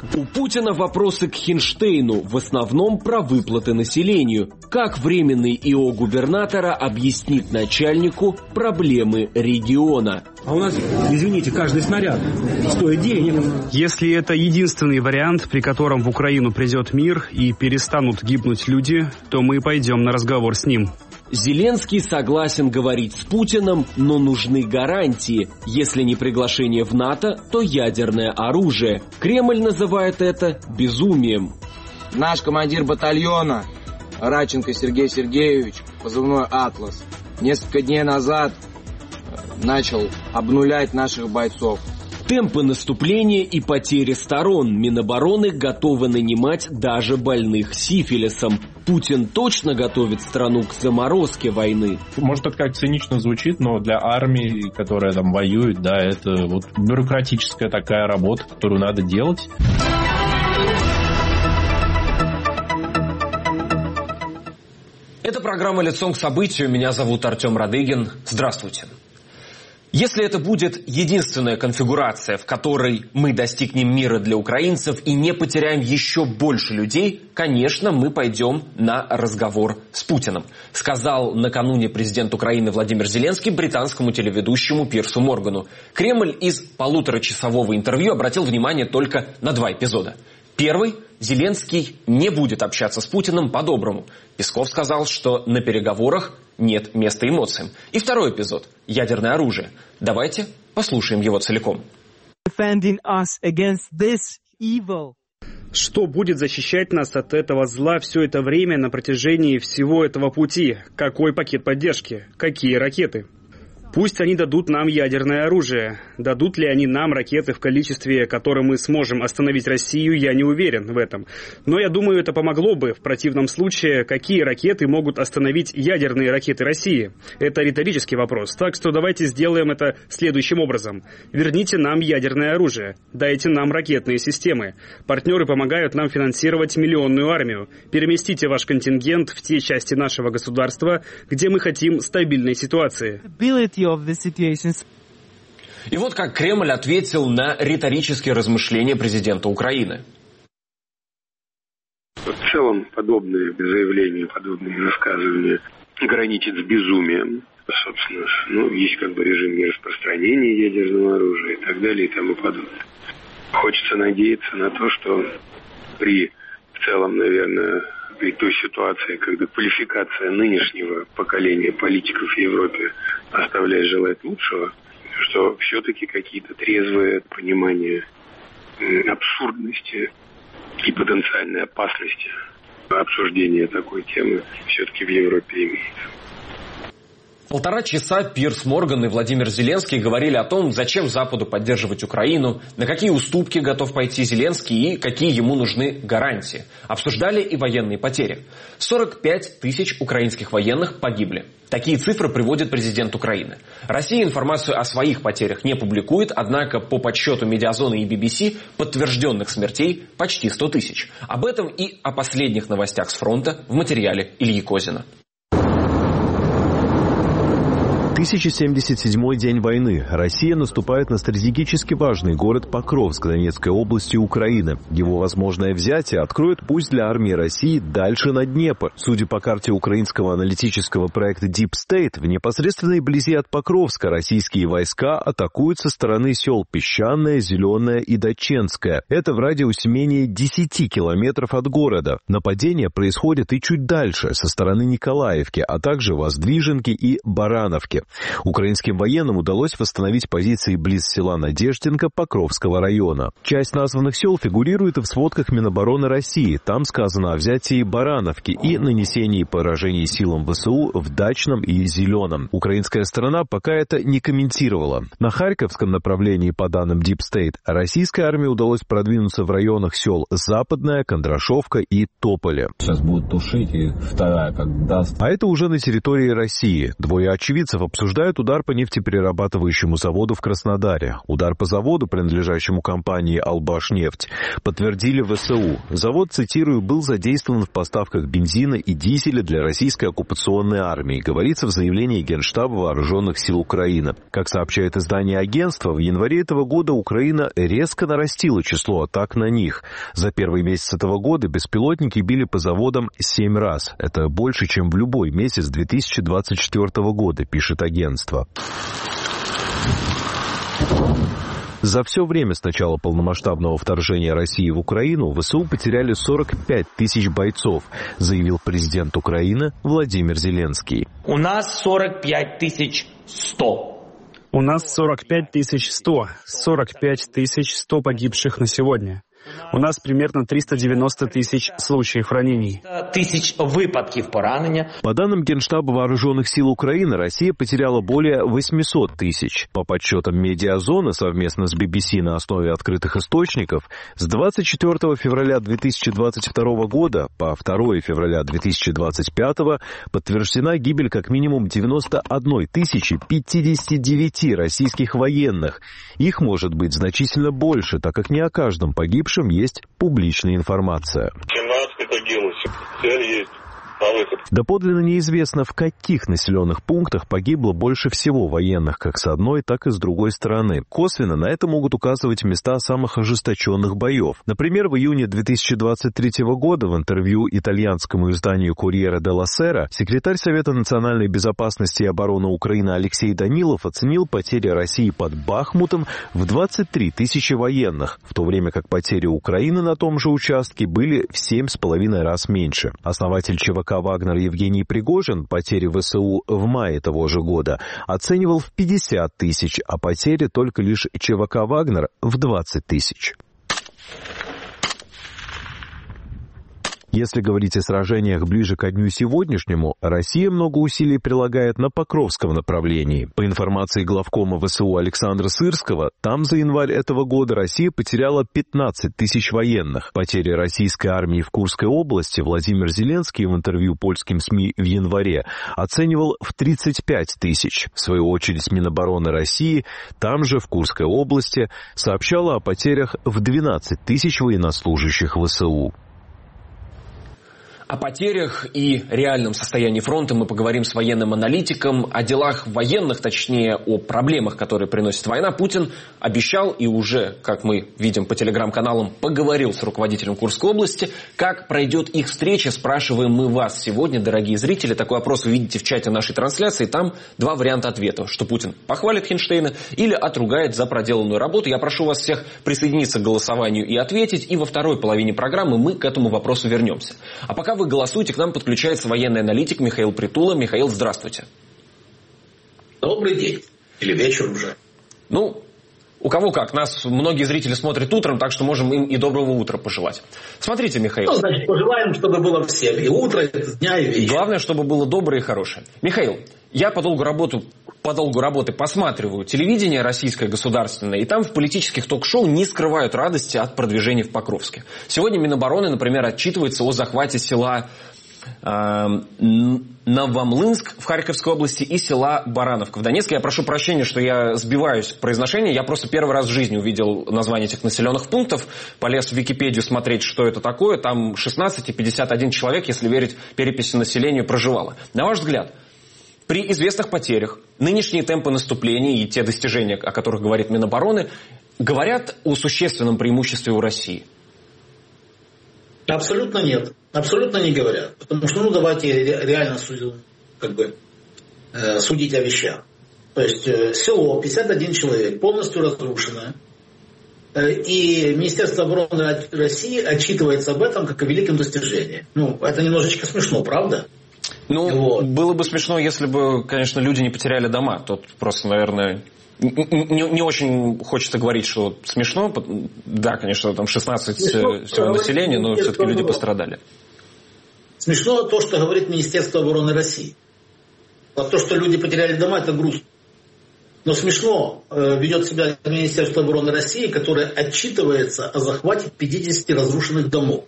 У Путина вопросы к Хинштейну, в основном про выплаты населению. Как временный ИО губернатора объяснит начальнику проблемы региона? А у нас, извините, каждый снаряд стоит денег. Если это единственный вариант, при котором в Украину придет мир и перестанут гибнуть люди, то мы пойдем на разговор с ним. Зеленский согласен говорить с Путиным, но нужны гарантии. Если не приглашение в НАТО, то ядерное оружие. Кремль называет это безумием. Наш командир батальона Радченко Сергей Сергеевич, позывной «Атлас», несколько дней назад начал обнулять наших бойцов. Темпы наступления и потери сторон. Минобороны готовы нанимать даже больных сифилисом. Путин точно готовит страну к заморозке войны. Может, это как цинично звучит, но для армии, которая там воюет, да, это вот бюрократическая такая работа, которую надо делать. Это программа «Лицом к событию». Меня зовут Артем Радыгин. Здравствуйте. Если это будет единственная конфигурация, в которой мы достигнем мира для украинцев и не потеряем еще больше людей, конечно, мы пойдем на разговор с Путиным, сказал накануне президент Украины Владимир Зеленский британскому телеведущему Пирсу Моргану. Кремль из полуторачасового интервью обратил внимание только на два эпизода. Первый. Зеленский не будет общаться с Путиным по-доброму. Песков сказал, что на переговорах нет места эмоциям. И второй эпизод – ядерное оружие. Давайте послушаем его целиком. Что будет защищать нас от этого зла все это время на протяжении всего этого пути? Какой пакет поддержки? Какие ракеты? Пусть они дадут нам ядерное оружие. Дадут ли они нам ракеты в количестве, которым мы сможем остановить Россию, я не уверен в этом. Но я думаю, это помогло бы. В противном случае, какие ракеты могут остановить ядерные ракеты России? Это риторический вопрос. Так что давайте сделаем это следующим образом. Верните нам ядерное оружие. Дайте нам ракетные системы. Партнеры помогают нам финансировать миллионную армию. Переместите ваш контингент в те части нашего государства, где мы хотим стабильной ситуации. И вот как Кремль ответил на риторические размышления президента Украины. В целом подобные заявления, подобные высказывания граничат с безумием. Собственно, есть как бы режим нераспространения ядерного оружия и так далее и тому подобное. Хочется надеяться на то, что при в целом, наверное, при той ситуации, когда квалификация нынешнего поколения политиков в Европе оставляет желать лучшего, что все-таки какие-то трезвые понимания абсурдности и потенциальной опасности обсуждения такой темы все-таки в Европе имеется. Полтора часа Пирс Морган и Владимир Зеленский говорили о том, зачем Западу поддерживать Украину, на какие уступки готов пойти Зеленский и какие ему нужны гарантии. Обсуждали и военные потери. 45 тысяч украинских военных погибли. Такие цифры приводит президент Украины. Россия информацию о своих потерях не публикует, однако по подсчету Медиазоны и BBC подтвержденных смертей почти 100 тысяч. Об этом и о последних новостях с фронта в материале Ильи Козина. 1077-й день войны. Россия наступает на стратегически важный город Покровск Донецкой области Украины. Его возможное взятие откроет путь для армии России дальше на Днепр. Судя по карте украинского аналитического проекта Deep State, в непосредственной близи от Покровска российские войска атакуют со стороны сел Песчаное, Зеленое и Даченское. Это в радиусе менее 10 километров от города. Нападение происходит и чуть дальше, со стороны Николаевки, а также Воздвиженки и Барановки. Украинским военным удалось восстановить позиции близ села Надежденко Покровского района. Часть названных сел фигурирует и в сводках Минобороны России. Там сказано о взятии Барановки и нанесении поражений силам ВСУ в Дачном и Зеленом. Украинская сторона пока это не комментировала. На Харьковском направлении, по данным Deep State, российской армии удалось продвинуться в районах сел Западная, Кондрашовка и Тополе. Сейчас будут тушить, и вторая как даст. А это уже на территории России. Двое очевидцев обсуждают Осуждают удар по нефтеперерабатывающему заводу в Краснодаре. Удар по заводу, принадлежащему компании «Албашнефть», подтвердили ВСУ. Завод, цитирую, был задействован в поставках бензина и дизеля для российской оккупационной армии, говорится в заявлении Генштаба Вооруженных сил Украины. Как сообщает издание агентства, в январе этого года Украина резко нарастила число атак на них. За первый месяц этого года беспилотники били по заводам 7 раз. Это больше, чем в любой месяц 2024 года, пишет агентство. За все время с начала полномасштабного вторжения России в Украину ВСУ потеряли 45 тысяч бойцов, заявил президент Украины Владимир Зеленский. У нас 45 100. У нас 45 100. 45 100 погибших на сегодня. У нас примерно 390 тысяч случаев ранений. Тысяч выпадків поранення. По данным Генштаба Вооруженных сил Украины, Россия потеряла более 800 тысяч. По подсчетам «Медиазоны» совместно с BBC на основе открытых источников, с 24 февраля 2022 года по 2 февраля 2025 подтверждена гибель как минимум 91 059 российских военных. Их может быть значительно больше, так как не о каждом погибшем есть публичная информация. 17 погибло, цель есть. Доподлинно неизвестно, в каких населенных пунктах погибло больше всего военных, как с одной, так и с другой стороны. Косвенно на это могут указывать места самых ожесточенных боев. Например, в июне 2023 года в интервью итальянскому изданию «Корьере делла Сера» секретарь Совета национальной безопасности и обороны Украины Алексей Данилов оценил потери России под Бахмутом в 23 тысячи военных, в то время как потери Украины на том же участке были в 7,5 раз меньше. Основатель ЧВК «Вагнер» Евгений Пригожин потери ВСУ в мае того же года оценивал в 50 тысяч, а потери только лишь ЧВК «Вагнер» в 20 тысяч. Если говорить о сражениях ближе ко дню сегодняшнему, Россия много усилий прилагает на Покровском направлении. По информации главкома ВСУ Александра Сырского, там за январь этого года Россия потеряла 15 тысяч военных. Потери российской армии в Курской области Владимир Зеленский в интервью польским СМИ в январе оценивал в 35 тысяч. В свою очередь Минобороны России там же, в Курской области, сообщала о потерях в 12 тысяч военнослужащих ВСУ. О потерях и реальном состоянии фронта мы поговорим с военным аналитиком. О делах военных, точнее, о проблемах, которые приносит война, Путин обещал и уже, как мы видим по телеграм-каналам, поговорил с руководителем Курской области. Как пройдет их встреча, спрашиваем мы вас сегодня, дорогие зрители. Такой опрос вы видите в чате нашей трансляции. Там два варианта ответа, что Путин похвалит Хинштейна или отругает за проделанную работу. Я прошу вас всех присоединиться к голосованию и ответить. И во второй половине программы мы к этому вопросу вернемся. А пока вы голосуете, к нам подключается военный аналитик Михаил Притула. Михаил, здравствуйте. Добрый день. Или вечер уже. Ну, у кого как. Нас многие зрители смотрят утром, так что можем им и доброго утра пожелать. Смотрите, Михаил. Ну, значит, пожелаем, чтобы было всем. И утро, и дня, и вечера. Главное, чтобы было доброе и хорошее. Михаил, я по долгу работы посматриваю телевидение российское государственное, и там в политических ток-шоу не скрывают радости от продвижения в Покровске. Сегодня Минобороны, например, отчитывается о захвате села Новомлынск в Харьковской области и села Барановка в Донецке. Я прошу прощения, что я сбиваюсь в произношении. Я просто первый раз в жизни увидел название этих населенных пунктов. Полез в Википедию смотреть, что это такое. Там 16 и 51 человек, если верить переписи населения, проживало. На ваш взгляд, при известных потерях нынешние темпы наступления и те достижения, о которых говорит Минобороны, говорят о существенном преимуществе у России? Абсолютно нет. Абсолютно не говорят. Потому что, давайте реально судить о вещах. То есть село, 51 человек, полностью разрушенное. И Министерство обороны России отчитывается об этом как о великом достижении. Это немножечко смешно, правда? Было бы смешно, если бы, конечно, люди не потеряли дома. Тут просто, наверное, не очень хочется говорить, что смешно. Да, конечно, там 16 всего населения, но все-таки люди пострадали. Смешно то, что говорит Министерство обороны России. А то, что люди потеряли дома, это грустно. Но смешно ведет себя Министерство обороны России, которое отчитывается о захвате 50 разрушенных домов.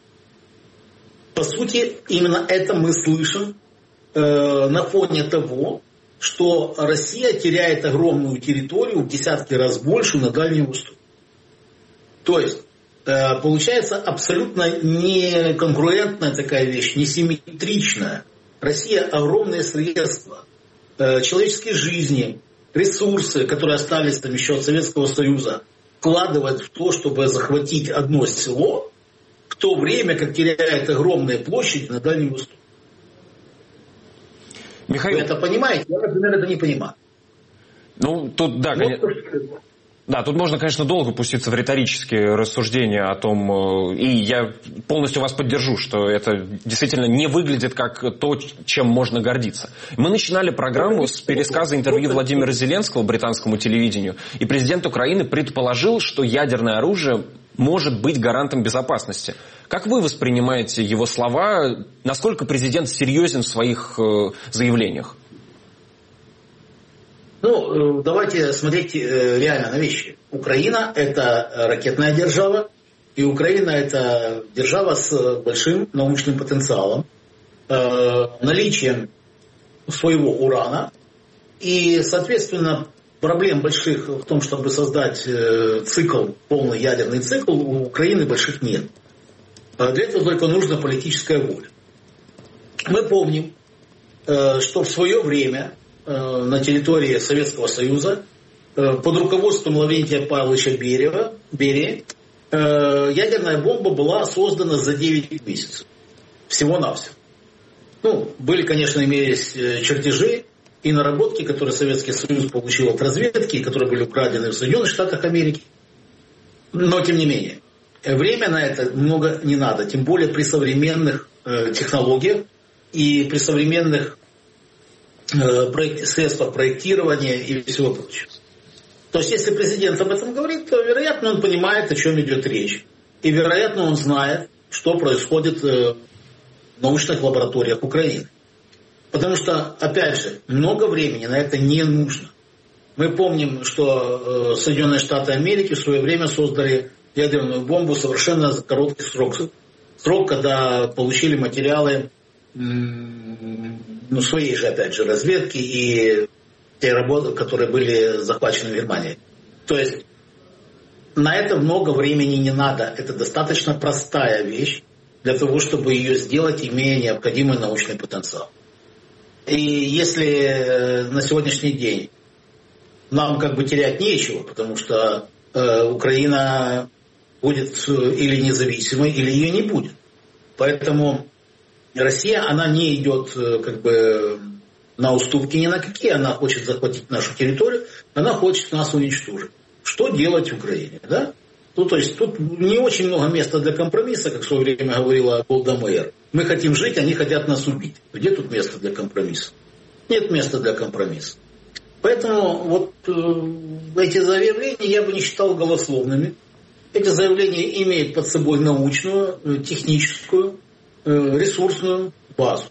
По сути, именно это мы слышим на фоне того, что Россия теряет огромную территорию, в десятки раз больше на Дальнем Востоке. То есть, получается абсолютно неконкурентная такая вещь, несимметричная. Россия огромные средства, человеческие жизни, ресурсы, которые остались там еще от Советского Союза, вкладывает в то, чтобы захватить одно село, в то время как теряет огромные площади на Дальнем Востоке. Михаил... Вы это понимаете? Я, например, это не понимаю. Ну, тут, да, конечно... Да, тут можно, конечно, долго пуститься в риторические рассуждения о том, и я полностью вас поддержу, что это действительно не выглядит как то, чем можно гордиться. Мы начинали программу с пересказа интервью Владимира Зеленского британскому телевидению, и президент Украины предположил, что ядерное оружие может быть гарантом безопасности. Как вы воспринимаете его слова? Насколько президент серьезен в своих заявлениях? Ну, давайте смотреть реально на вещи. Украина – это ракетная держава, и Украина – это держава с большим научным потенциалом, наличием своего урана, и, соответственно, проблем больших в том, чтобы создать цикл, полный ядерный цикл, у Украины больших нет. Для этого только нужна политическая воля. Мы помним, что в свое время на территории Советского Союза под руководством Лаврентия Павловича Берии ядерная бомба была создана за 9 месяцев. Всего-навсего. Ну, были, конечно, имелись чертежи и наработки, которые Советский Союз получил от разведки, которые были украдены в Соединенных Штатах Америки. Но, тем не менее, время на это много не надо. Тем более при современных технологиях и при современных средствах проектирования и всего прочего. То есть, если президент об этом говорит, то, вероятно, он понимает, о чем идет речь. И, вероятно, он знает, что происходит в научных лабораториях Украины. Потому что, опять же, много времени на это не нужно. Мы помним, что Соединенные Штаты Америки в свое время создали ядерную бомбу совершенно за короткий срок, когда получили материалы своей же, опять же, разведки и те работы, которые были захвачены в Германии. То есть на это много времени не надо. Это достаточно простая вещь для того, чтобы ее сделать, имея необходимый научный потенциал. И если на сегодняшний день нам как бы терять нечего, потому что Украина будет или независимой, или ее не будет. Поэтому Россия, она не идет как бы на уступки ни на какие, она хочет захватить нашу территорию, она хочет нас уничтожить. Что делать в Украине, да? Ну, то есть тут не очень много места для компромисса, как в свое время говорила Голда Меир. Мы хотим жить, они хотят нас убить. Где тут место для компромисса? Нет места для компромисса. Поэтому вот эти заявления я бы не считал голословными. Эти заявления имеют под собой научную, техническую, ресурсную базу.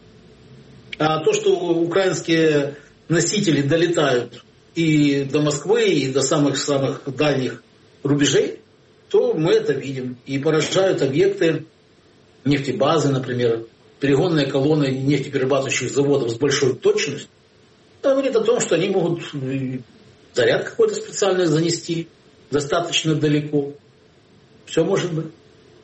А то, что украинские носители долетают и до Москвы, и до самых-самых дальних рубежей, то мы это видим. И поражают объекты нефтебазы, например, перегонные колонны нефтеперерабатывающих заводов с большой точностью. Это говорит о том, что они могут заряд какой-то специальный занести достаточно далеко. Все может быть.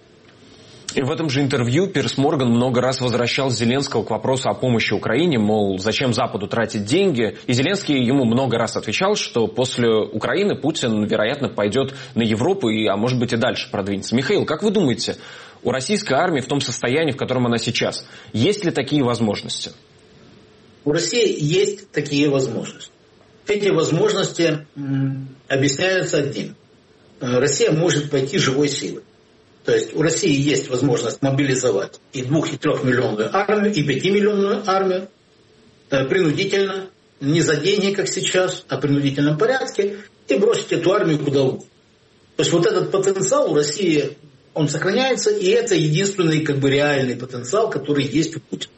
И в этом же интервью Пирс Морган много раз возвращал Зеленского к вопросу о помощи Украине, мол, зачем Западу тратить деньги. И Зеленский ему много раз отвечал, что после Украины Путин, вероятно, пойдет на Европу, а может быть и дальше продвинется. Михаил, как вы думаете, у российской армии в том состоянии, в котором она сейчас, есть ли такие возможности? У России есть такие возможности. Эти возможности объясняются одним. Россия может пойти живой силой. То есть у России есть возможность мобилизовать и 2, и 3-миллионную армию, и 5-миллионную армию принудительно, не за деньги, как сейчас, а в принудительном порядке, и бросить эту армию куда угодно. То есть вот этот потенциал у России, он сохраняется, и это единственный как бы реальный потенциал, который есть у Путина.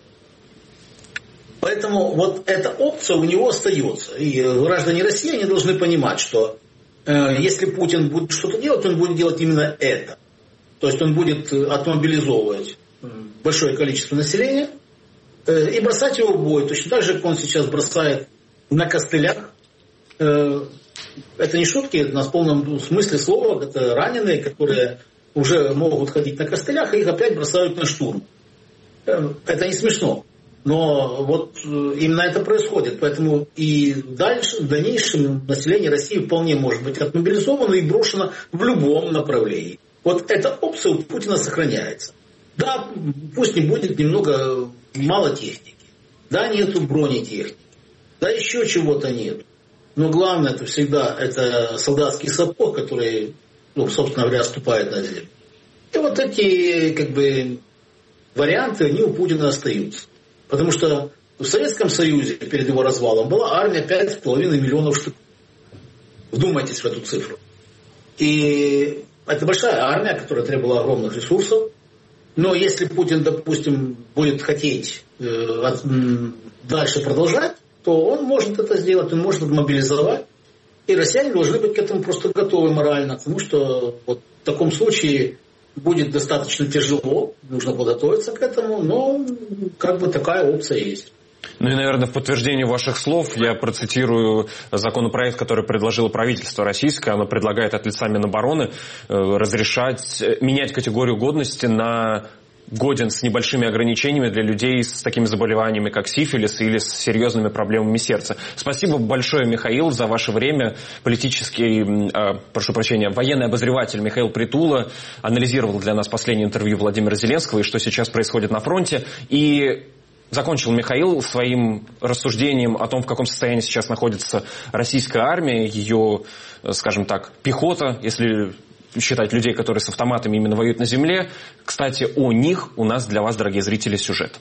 Поэтому вот эта опция у него остается. И граждане России, они должны понимать, что если Путин будет что-то делать, он будет делать именно это. То есть он будет отмобилизовывать большое количество населения, и бросать его в бой. Точно так же, как он сейчас бросает на костылях. Это не шутки, это на полном смысле слова. Это раненые, которые уже могут ходить на костылях, и их опять бросают на штурм. Это не смешно. Но вот именно это происходит. Поэтому и дальше, в дальнейшем население России вполне может быть отмобилизовано и брошено в любом направлении. Вот эта опция у Путина сохраняется. Да, пусть не будет немного мало техники. Да, нету бронетехники. Да, еще чего-то нет. Но главное это всегда это солдатский сапог, который, собственно говоря, ступает на землю. И вот эти варианты, они у Путина остаются. Потому что в Советском Союзе перед его развалом была армия 5,5 миллионов штук. Вдумайтесь в эту цифру. И это большая армия, которая требовала огромных ресурсов. Но если Путин, допустим, будет хотеть дальше продолжать, то он может это сделать, он может мобилизовать. И россияне должны быть к этому просто готовы морально. Потому что вот в таком случае будет достаточно тяжело, нужно подготовиться к этому, но такая опция есть. Ну и, наверное, в подтверждение ваших слов я процитирую законопроект, который предложило правительство российское. Оно предлагает от лица Минобороны менять категорию годности на годен с небольшими ограничениями для людей с такими заболеваниями, как сифилис или с серьезными проблемами сердца. Спасибо большое, Михаил, за ваше время. Военный обозреватель Михаил Притула анализировал для нас последнее интервью Владимира Зеленского и что сейчас происходит на фронте. И закончил Михаил своим рассуждением о том, в каком состоянии сейчас находится российская армия, ее, скажем так, пехота, если считать людей, которые с автоматами именно воюют на земле. Кстати, о них у нас для вас, дорогие зрители, сюжет.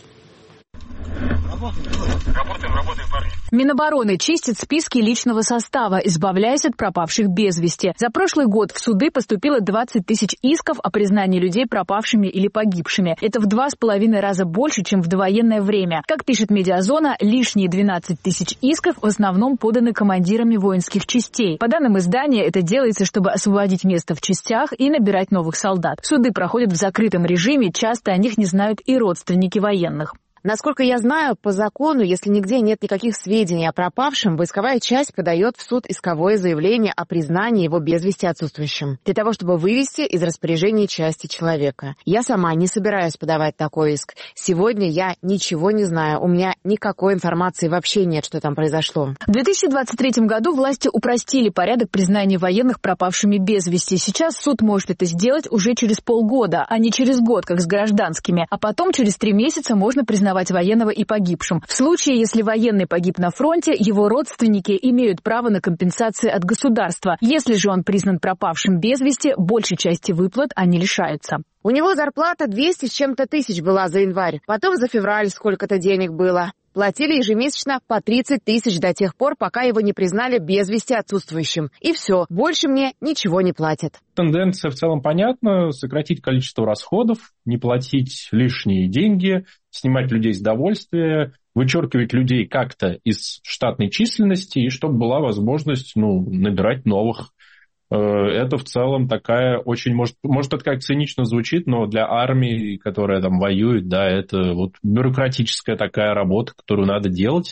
Работаем, парни. Минобороны чистит списки личного состава, избавляясь от пропавших без вести. За прошлый год в суды поступило 20 тысяч исков о признании людей пропавшими или погибшими. Это в 2,5 раза больше, чем в довоенное время. Как пишет «Медиазона», лишние 12 тысяч исков в основном поданы командирами воинских частей. По данным издания, это делается, чтобы освободить место в частях и набирать новых солдат. Суды проходят в закрытом режиме, часто о них не знают и родственники военных. Насколько я знаю, по закону, если нигде нет никаких сведений о пропавшем, войсковая часть подает в суд исковое заявление о признании его без вести отсутствующим, для того, чтобы вывести из распоряжения части человека. Я сама не собираюсь подавать такой иск. Сегодня я ничего не знаю, у меня никакой информации вообще нет, что там произошло. В 2023 году власти упростили порядок признания военных пропавшими без вести. Сейчас суд может это сделать уже через полгода, а не через год, как с гражданскими. А потом через 3 месяца можно признавать военного и погибшим. В случае, если военный погиб на фронте, его родственники имеют право на компенсации от государства. Если же он признан пропавшим без вести, большей части выплат они лишаются. У него зарплата 200 с чем-то тысяч была за январь, потом за февраль сколько-то денег было. Платили ежемесячно по 30 тысяч до тех пор, пока его не признали без вести отсутствующим. И все, больше мне ничего не платят. Тенденция в целом понятна. Сократить количество расходов, не платить лишние деньги, снимать людей с довольствия, вычеркивать людей как-то из штатной численности, и чтобы была возможность набирать новых. Это в целом такая очень, может это как цинично звучит, но для армии, которая там воюет, да, это вот бюрократическая такая работа, которую надо делать.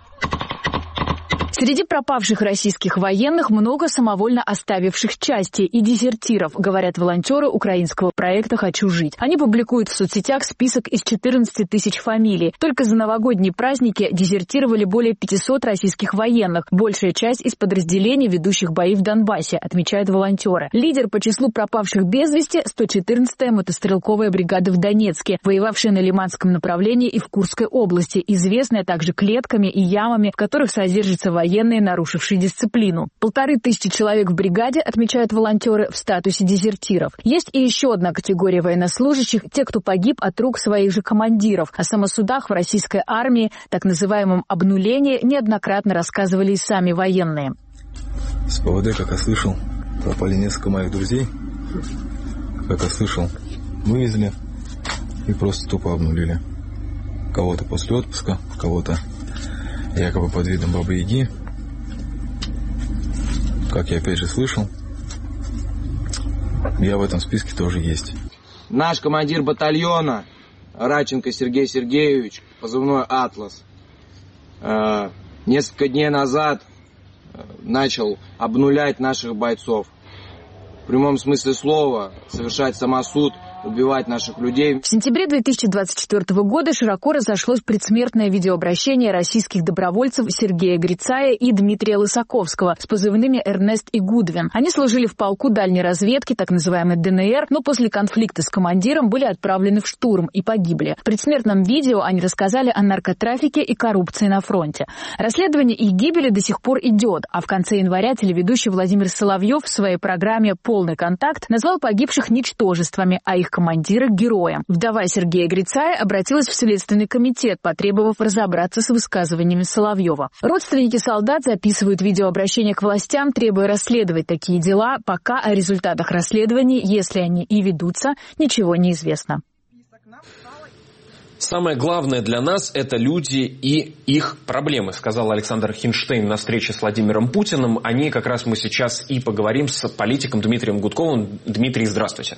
Среди пропавших российских военных много самовольно оставивших части и дезертиров, говорят волонтеры украинского проекта «Хочу жить». Они публикуют в соцсетях список из 14 тысяч фамилий. Только за новогодние праздники дезертировали более 500 российских военных. Большая часть из подразделений, ведущих бои в Донбассе, отмечают волонтеры. Лидер по числу пропавших без вести – 114-я мотострелковая бригада в Донецке, воевавшая на Лиманском направлении и в Курской области, известная также клетками и ямами, в которых содержатся военные, нарушившие дисциплину. 1500 человек в бригаде, отмечают волонтеры, в статусе дезертиров. Есть и еще одна категория военнослужащих – те, кто погиб от рук своих же командиров. О самосудах в российской армии, так называемом обнулении, неоднократно рассказывали и сами военные. С ПВД, как я слышал, пропали несколько моих друзей. Как я слышал, вывезли и просто тупо обнулили. Кого-то после отпуска, кого-то якобы под видом Бабы-Яги. Как я опять же слышал, я в этом списке тоже есть. Наш командир батальона Раченко Сергей Сергеевич, позывной «Атлас», несколько дней назад начал обнулять наших бойцов. В прямом смысле слова совершать самосуд, убивать наших людей. В сентябре 2024 года широко разошлось предсмертное видеообращение российских добровольцев Сергея Грицая и Дмитрия Лысаковского с позывными «Эрнест» и «Гудвин». Они служили в полку дальней разведки, так называемой ДНР, но после конфликта с командиром были отправлены в штурм и погибли. В предсмертном видео они рассказали о наркотрафике и коррупции на фронте. Расследование их гибели до сих пор идет, а в конце января телеведущий Владимир Соловьев в своей программе «Полный контакт» назвал погибших ничтожествами, а их командира героем. Вдова Сергея Грицая обратилась в Следственный комитет, потребовав разобраться с высказываниями Соловьева. Родственники солдат записывают видеообращения к властям, требуя расследовать такие дела, пока о результатах расследований, если они и ведутся, ничего не известно. Самое главное для нас – это люди и их проблемы, сказал Александр Хинштейн на встрече с Владимиром Путиным. О ней как раз мы сейчас и поговорим с политиком Дмитрием Гудковым. Дмитрий, здравствуйте.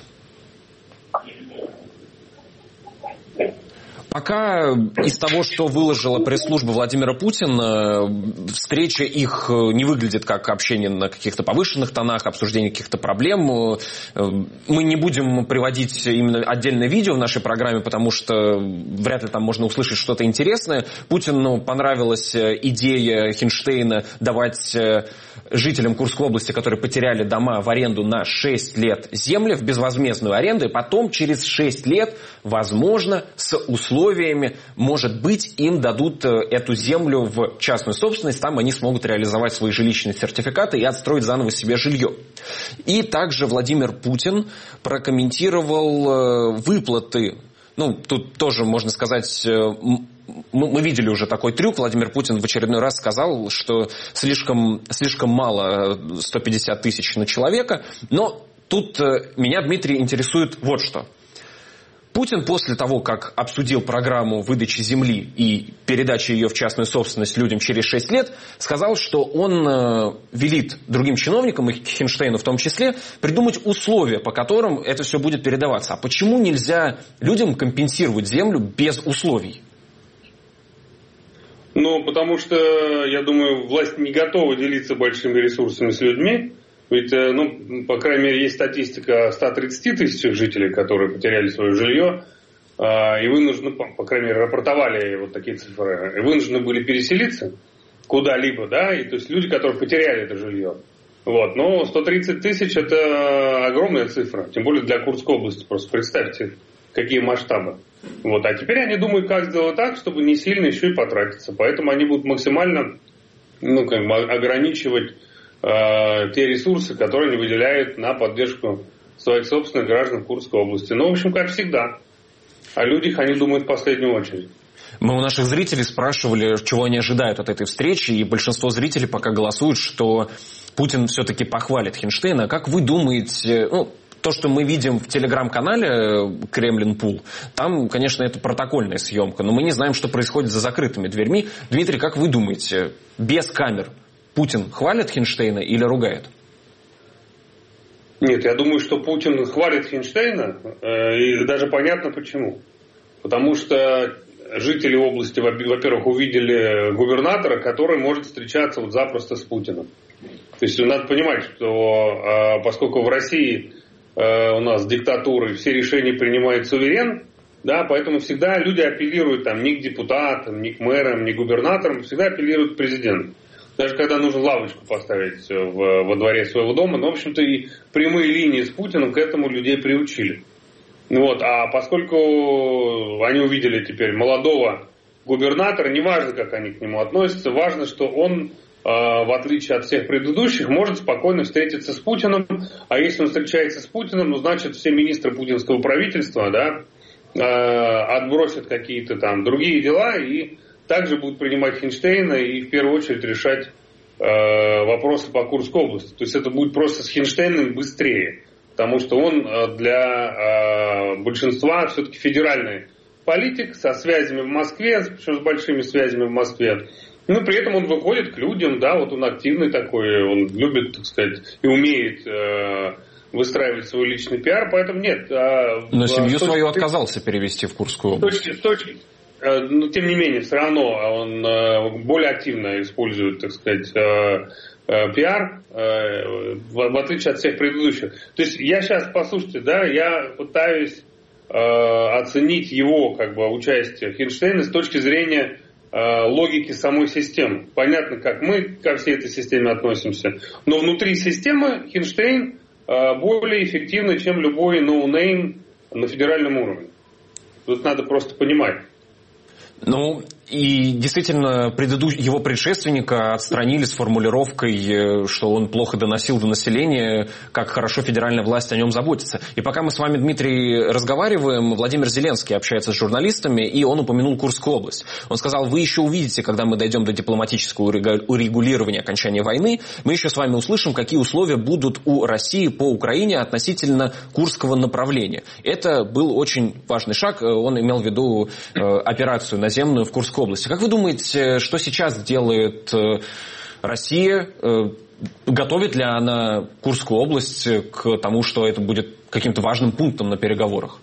Пока из того, что выложила пресс-служба Владимира Путина, встреча их не выглядит как общение на каких-то повышенных тонах, обсуждение каких-то проблем. Мы не будем приводить именно отдельное видео в нашей программе, потому что вряд ли там можно услышать что-то интересное. Путину понравилась идея Хинштейна давать жителям Курской области, которые потеряли дома в аренду на 6 лет земли, в безвозмездную аренду, и потом через 6 лет, возможно, с условиями, может быть, им дадут эту землю в частную собственность, там они смогут реализовать свои жилищные сертификаты и отстроить заново себе жилье. И также Владимир Путин прокомментировал выплаты. Тут тоже, можно сказать, мы видели уже такой трюк. Владимир Путин в очередной раз сказал, что слишком мало 150 тысяч на человека. Но тут меня, Дмитрий, интересует вот что. Путин после того, как обсудил программу выдачи земли и передачи ее в частную собственность людям через 6 лет, сказал, что он велит другим чиновникам, и Хинштейну в том числе, придумать условия, по которым это все будет передаваться. А почему нельзя людям компенсировать землю без условий? Потому что, я думаю, власть не готова делиться большими ресурсами с людьми. Ведь, по крайней мере, есть статистика 130 тысяч жителей, которые потеряли свое жилье, и вынуждены, по крайней мере, рапортовали вот такие цифры, и вынуждены были переселиться куда-либо, да, и то есть люди, которые потеряли это жилье. Но 130 тысяч – это огромная цифра, тем более для Курской области, просто представьте, какие масштабы. А теперь они думают, как сделать так, чтобы не сильно еще и потратиться. Поэтому они будут максимально ограничивать те ресурсы, которые они выделяют на поддержку своих собственных граждан Курской области. В общем, как всегда. О людях они думают в последнюю очередь. Мы у наших зрителей спрашивали, чего они ожидают от этой встречи, и большинство зрителей пока голосуют, что Путин все-таки похвалит Хинштейна. Как вы думаете, то, что мы видим в телеграм-канале Кремлин-Пул, там, конечно, это протокольная съемка, но мы не знаем, что происходит за закрытыми дверьми. Дмитрий, как вы думаете, без камер Путин хвалит Хинштейна или ругает? Нет, я думаю, что Путин хвалит Хинштейна, и даже понятно почему. Потому что жители области, во-первых, увидели губернатора, который может встречаться запросто с Путиным. То есть надо понимать, что поскольку в России у нас диктатура, и все решения принимает суверен, да, поэтому всегда люди апеллируют не к депутатам, не к мэрам, не к губернаторам, всегда апеллируют к президенту. Даже когда нужно лавочку поставить во дворе своего дома. В общем-то, и прямые линии с Путиным к этому людей приучили. А поскольку они увидели теперь молодого губернатора, неважно, как они к нему относятся, важно, что он, в отличие от всех предыдущих, может спокойно встретиться с Путиным. А если он встречается с Путиным, значит, все министры путинского правительства, отбросят какие-то другие дела и также будут принимать Хинштейна и в первую очередь решать вопросы по Курской области. То есть это будет просто с Хинштейном быстрее, потому что он для большинства все-таки федеральный политик со связями в Москве, причем с большими связями в Москве. При этом он выходит к людям, он активный такой, он любит, так сказать, и умеет выстраивать свой личный пиар, поэтому нет. Но семью свою отказался перевести в Курскую область. Но тем не менее, все равно он более активно использует, так сказать, пиар, в отличие от всех предыдущих. То есть я сейчас, послушайте, да, я пытаюсь оценить его как бы участие Хинштейна с точки зрения логики самой системы. Понятно, как мы ко всей этой системе относимся, но внутри системы Хинштейн более эффективный, чем любой ноунейм на федеральном уровне. Тут надо просто понимать. Ну, и действительно, его предшественника отстранили с формулировкой, что он плохо доносил до населения, как хорошо федеральная власть о нем заботится. И пока мы с вами, Дмитрий, разговариваем, Владимир Зеленский общается с журналистами, и он упомянул Курскую область. Он сказал: вы еще увидите, когда мы дойдем до дипломатического урегулирования окончания войны, мы еще с вами услышим, какие условия будут у России по Украине относительно Курского направления. Это был очень важный шаг. Он имел в виду операцию наземную в Курской области. Как вы думаете, что сейчас делает Россия? Готовит ли она Курскую область к тому, что это будет каким-то важным пунктом на переговорах?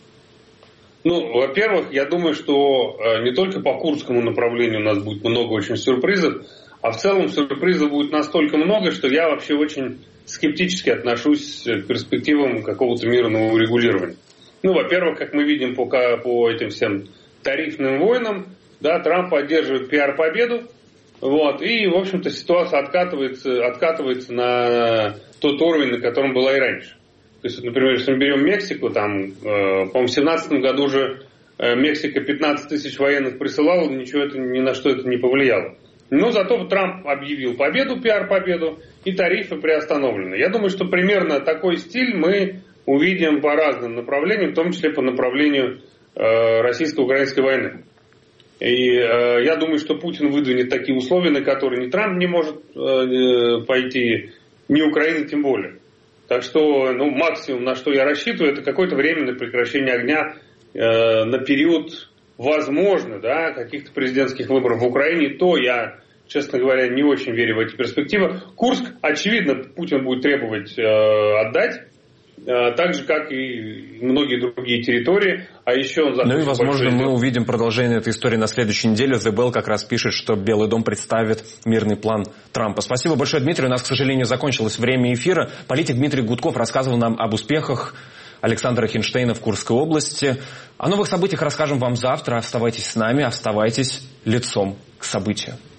Ну, во-первых, я думаю, что не только по Курскому направлению у нас будет много очень сюрпризов, а в целом сюрпризов будет настолько много, что я вообще очень скептически отношусь к перспективам какого-то мирного урегулирования. Ну, во-первых, как мы видим по этим всем тарифным войнам, да, Трамп поддерживает пиар-победу, вот, и, в общем-то, ситуация откатывается на тот уровень, на котором была и раньше. То есть, например, если мы берем Мексику, там, по-моему, в 2017 году уже Мексика 15 тысяч военных присылала, ни на что это не повлияло. Но зато Трамп объявил победу, пиар-победу, и тарифы приостановлены. Я думаю, что примерно такой стиль мы увидим по разным направлениям, в том числе по направлению российско-украинской войны. И я думаю, что Путин выдвинет такие условия, на которые ни Трамп не может пойти, ни Украина тем более. Так что максимум, на что я рассчитываю, это какое-то временное прекращение огня на период, возможно, да, каких-то президентских выборов в Украине. То я, честно говоря, не очень верю в эти перспективы. Курск, очевидно, Путин будет требовать отдать. Так же, как и многие другие территории. А еще он и, возможно, мы увидим продолжение этой истории на следующей неделе. The Bell как раз пишет, что Белый дом представит мирный план Трампа. Спасибо большое, Дмитрий. У нас, к сожалению, закончилось время эфира. Политик Дмитрий Гудков рассказывал нам об успехах Александра Хинштейна в Курской области. О новых событиях расскажем вам завтра. Оставайтесь с нами, оставайтесь лицом к событию.